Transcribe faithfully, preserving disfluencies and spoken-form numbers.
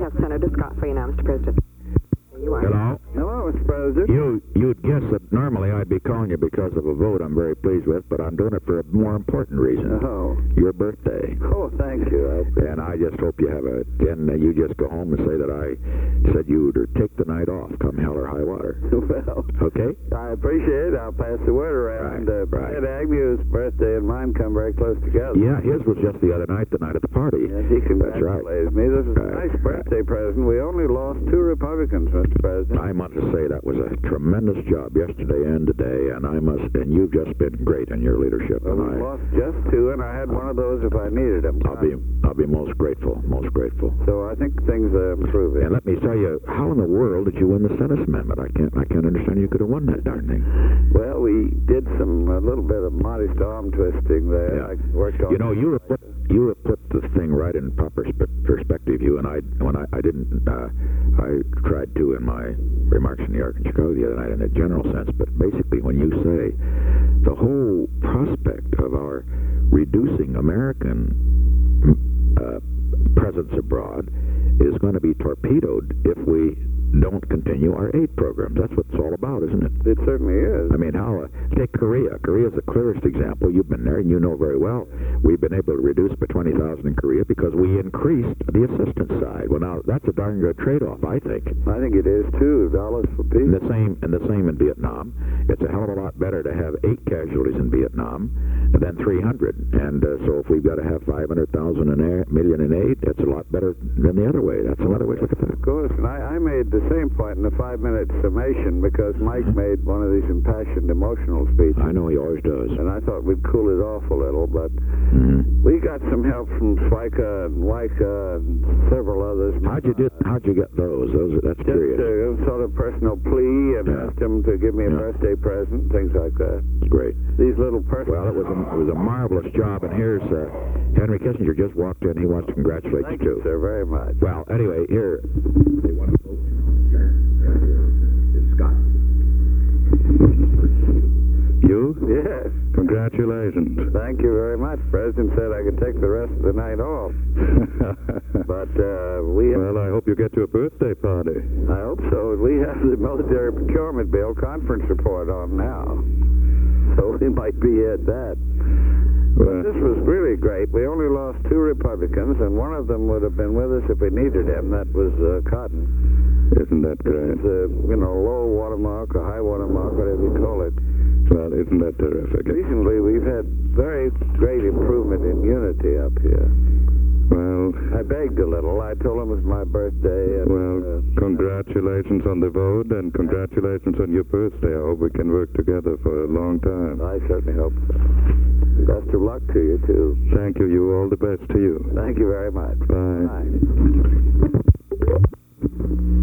have Senator Scott for you now, Mister President. There you are. Hello? Hello, Mister President. You, you'd guess that normally I'd be calling you because of a vote I'm very pleased with, but I'm doing it for a more important reason. Oh. Your birthday. Oh, thank you. I... And I just hope you have a, and uh, you just go home and say that I said you'd take the night off, come hell or high water. Well, okay? I appreciate it. I'll pass the word around. Right, uh, right. Ed Agnew's birthday and mine come very close together. Yeah, his was just the other night, the night of the party. Yes, he That's right. congratulated me. This is Right, a nice right. birthday present. We only lost two Republicans, Mister President. I must say that was a tremendous job yesterday and today, and I must, and you've just been great in your leadership. Well, and we I, lost just two, and I had one of those if I needed them. I'll be, I'll be most grateful, most grateful. So I think things are improving. And let me tell you, how in the world did you win the Senate amendment? I can't, I can't understand you could have won that darn thing. Well, we did some a little bit of modest arm twisting there. Yeah. I worked on. You know, you have put, you have put the thing right in proper spe- perspective. You and I, when I, I didn't, uh, I tried to in my remarks in New York and Chicago the other night in a general sense, but basically when you say the whole prospect of our reducing American uh, presence abroad is going to be torpedoed if we don't continue our aid programs. That's what it's all about, isn't it? It certainly is. I mean, how, uh, take Korea. Korea is the clearest example. You've been there, and you know very well. We've been able to reduce by twenty thousand in Korea because we increased the assistance side. Well, now, that's a darn good trade-off, I think. I think it is, too. Dollars for peace. And the same, and the same in Vietnam. It's a hell of a lot better to have eight casualties in Vietnam than three hundred. And uh, so if we've got to have five hundred thousand in air, million in aid, that's a lot better than the other way. That's another way to look at that. Of course, and I, I made the same point in the five-minute summation because Mike made one of these impassioned, emotional speeches. I know he always does. And I thought we'd cool it off a little, but Mm-hmm. we got some help from Schweiker and Weicker and several others. How'd you, did, how'd you get those? Those are, that's Just curious. a sort of personal plea and Yeah. asked him to give me a Yeah. birthday present, things like that. Great. These little personal... Well, it was a, it was a marvelous job, and here's uh, Henry Kissinger just walked in. He wants to congratulate Thank you, you, too. sir, very much. Well, anyway, here. They want to vote. It's Scott. You? Yes. Congratulations. Thank you very much. The President said I could take the rest of the night off. But uh, we... Well, I hope you get to a birthday party. I hope so. We have the military procurement bill conference report on now. So we might be at that. But this was really great. We only lost two Republicans, and one of them would have been with us if we needed him. That was uh, Cotton. Isn't that great? It's a, you know, low watermark or high watermark, whatever you call it. Well, isn't that terrific? Recently, we've had very great improvement in unity up here. Well, I begged a little. I told him it was my birthday. And, well, uh, congratulations on the vote, and congratulations on your birthday. I hope we can work together for a long time. I certainly hope so. Best of luck to you, too. Thank you. You all the best to you. Thank you very much. Bye. Bye.